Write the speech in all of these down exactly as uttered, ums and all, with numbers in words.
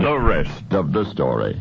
The rest of the story.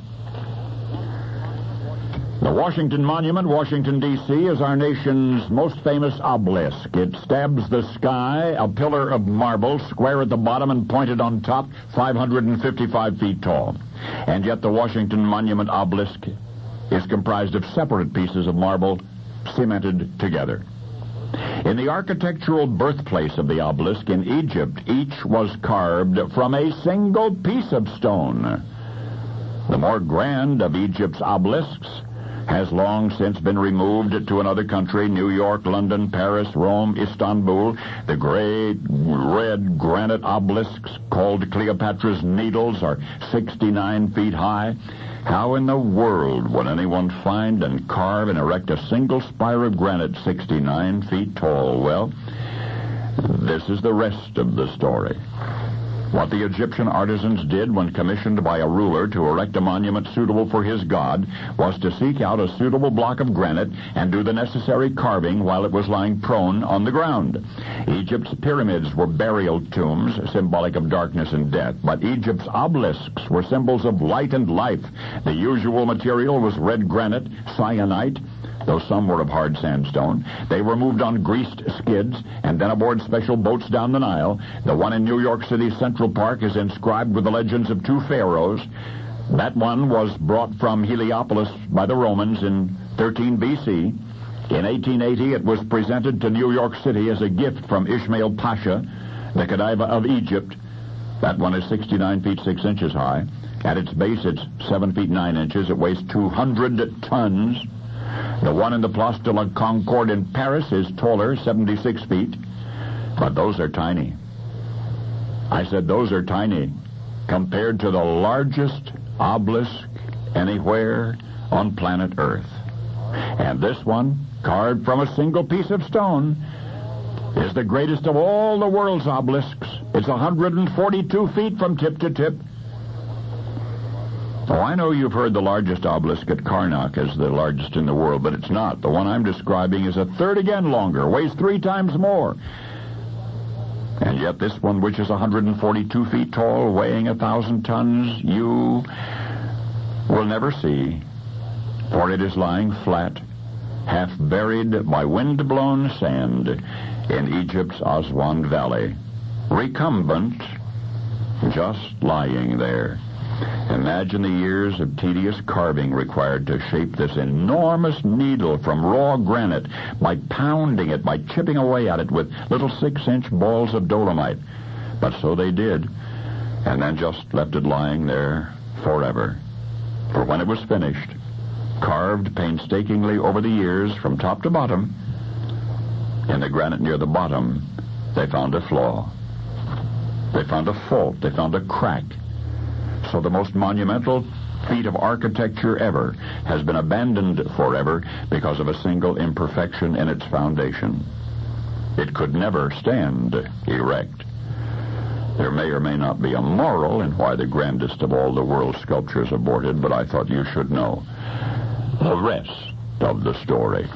The Washington Monument, Washington, D C, is our nation's most famous obelisk. It stabs the sky, a pillar of marble, square at the bottom and pointed on top, five hundred fifty-five feet tall. And yet the Washington Monument obelisk is comprised of separate pieces of marble cemented together. In the architectural birthplace of the obelisk in Egypt, each was carved from a single piece of stone. The more grand of Egypt's obelisks has long since been removed to another country, New York, London, Paris, Rome, Istanbul. The great red granite obelisks called Cleopatra's Needles are sixty-nine feet high. How in the world would anyone find and carve and erect a single spire of granite sixty-nine feet tall? Well, this is the rest of the story. What the Egyptian artisans did when commissioned by a ruler to erect a monument suitable for his god was to seek out a suitable block of granite and do the necessary carving while it was lying prone on the ground. Egypt's pyramids were burial tombs, symbolic of darkness and death, but Egypt's obelisks were symbols of light and life. The usual material was red granite, syenite, though some were of hard sandstone. They were moved on greased skids and then aboard special boats down the Nile. The one in New York City's Central Park is inscribed with the legends of two pharaohs. That one was brought from Heliopolis by the Romans in thirteen B C. In eighteen eighty, it was presented to New York City as a gift from Ismail Pasha, the Khedive of Egypt. That one is sixty-nine feet six inches high. At its base, it's seven feet nine inches. It weighs two hundred tons. The one in the Place de la Concorde in Paris is taller, seventy-six feet. But those are tiny. I said those are tiny compared to the largest obelisk anywhere on planet Earth. And this one, carved from a single piece of stone, is the greatest of all the world's obelisks. It's one hundred forty-two feet from tip to tip. Oh, I know you've heard the largest obelisk at Karnak is the largest in the world, but it's not. The one I'm describing is a third again longer, weighs three times more. And yet this one, which is one hundred forty-two feet tall, weighing a thousand tons, you will never see, for it is lying flat, half buried by wind-blown sand in Egypt's Aswan Valley, recumbent, just lying there. Imagine the years of tedious carving required to shape this enormous needle from raw granite by pounding it, by chipping away at it with little six-inch balls of dolomite. But so they did, and then just left it lying there forever. For when it was finished, carved painstakingly over the years from top to bottom, in the granite near the bottom, they found a flaw. They found a fault. They found a crack. So the most monumental feat of architecture ever has been abandoned forever because of a single imperfection in its foundation. It could never stand erect. There may or may not be a moral in why the grandest of all the world's sculptures aborted, but I thought you should know the rest of the story.